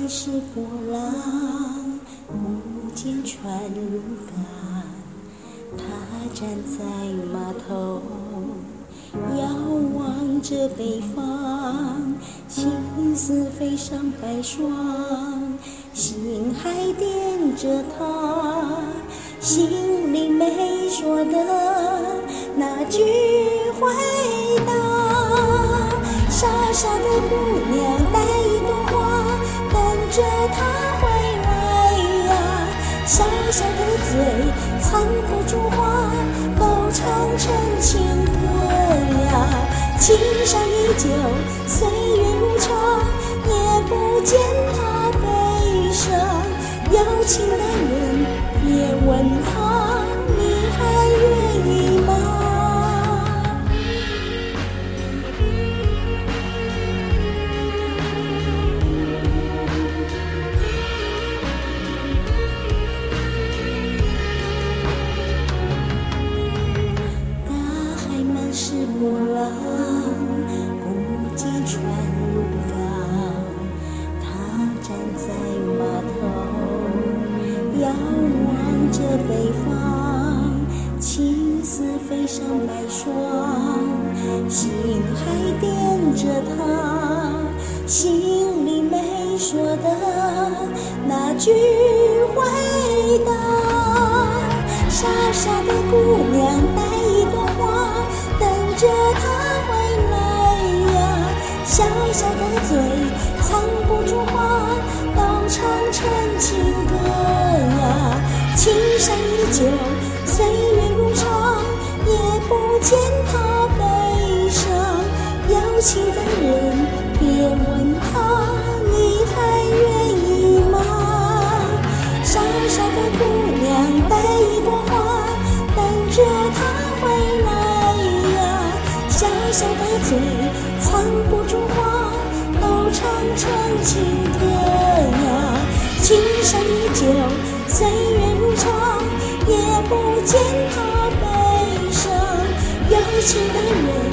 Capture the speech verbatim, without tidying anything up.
是波浪，不见船入港。他站在码头，遥望着北方，心思飞上白霜，心还惦着他，心里没说的那句回答。傻傻的姑娘带一朵花，等着他回来呀。小小的嘴藏不住话，都唱成情歌呀。情伤依旧，岁月如常，也不见他悲伤。有情的人别问他，你还愿意吗？是波浪，不见船入港。他站在码头，遥望着北方，情丝飞上白霜，心还惦着他，心里没说的那句回答。傻傻的姑娘带一朵花，等着他回来呀。小小的嘴藏不住话，都唱成情歌呀。情伤依旧，岁月如常，也不见他悲伤。有情的人别问他，你还愿意吗？傻傻的姑娘带一朵花，等着他回来呀。小小的嘴藏不住话，都唱成情歌呀。情伤依旧，岁月如常，也不见他悲伤。有情的人